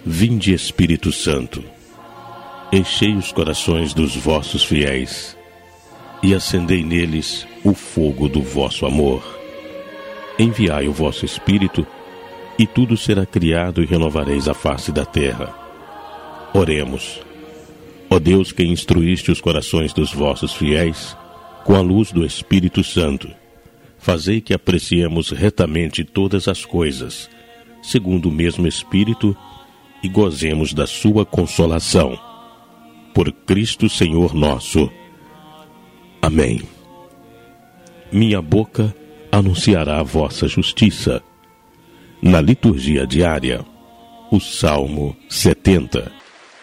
Vinde, Espírito Santo, enchei os corações dos vossos fiéis e acendei neles o fogo do vosso amor. Enviai o vosso Espírito, e tudo será criado e renovareis a face da terra. Oremos. Ó Deus, que instruíste os corações dos vossos fiéis com a luz do Espírito Santo, fazei que apreciemos retamente todas as coisas, segundo o mesmo Espírito, e gozemos da sua consolação. Por Cristo Senhor nosso. Amém. Minha boca anunciará a vossa justiça. Na liturgia diária, o Salmo 70.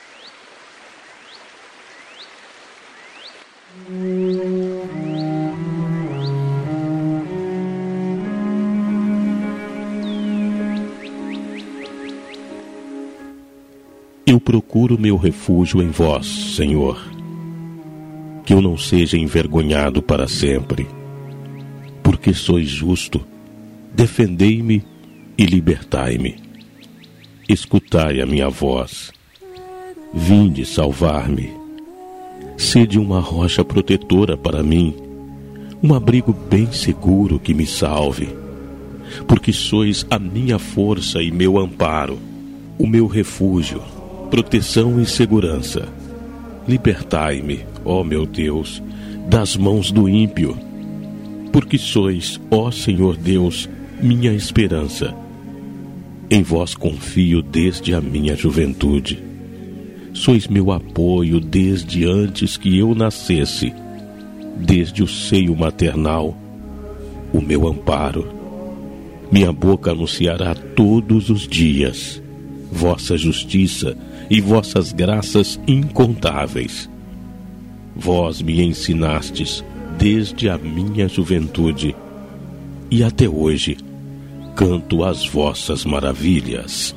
Eu procuro meu refúgio em vós, Senhor, que eu não seja envergonhado para sempre. Porque sois justo, defendei-me e libertai-me. Escutai a minha voz. Vinde salvar-me. Sede uma rocha protetora para mim, um abrigo bem seguro que me salve. Porque sois a minha força e meu amparo, o meu refúgio, proteção e segurança. Libertai-me, ó meu Deus, das mãos do ímpio. Porque sois, ó Senhor Deus, minha esperança. Em vós confio desde a minha juventude. Sois meu apoio desde antes que eu nascesse, desde o seio maternal, o meu amparo. Minha boca anunciará todos os dias vossa justiça e vossas graças incontáveis. Vós me ensinastes desde a minha juventude, e até hoje canto as vossas maravilhas.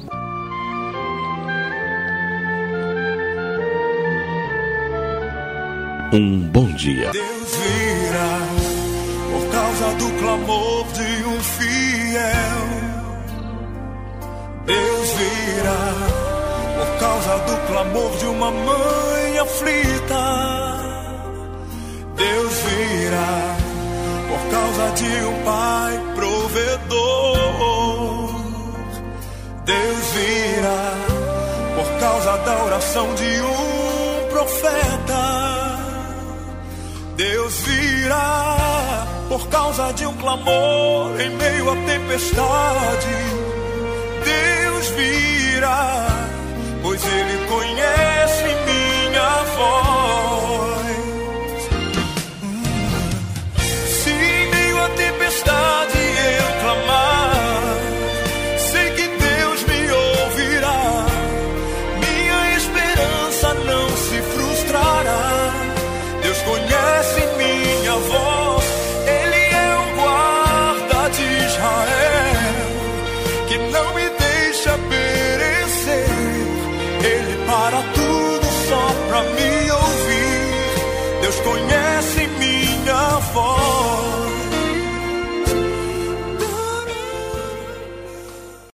Um bom dia. Deus virá por causa do clamor de um fiel. Deus virá por causa do clamor de uma mãe aflita. Deus virá por causa de um pai provedor. Deus virá por causa da oração de um profeta. Deus virá por causa de um clamor em meio à tempestade. Deus virá, pois Ele conhece minha voz. Se em meio à tempestade eu clamar, sei que Deus me ouvirá. Minha esperança não se frustrará. Deus conhece minha voz. Ele é o guarda de Israel, que não me deixa perecer. Ele para tudo só pra me ouvir. Deus conhece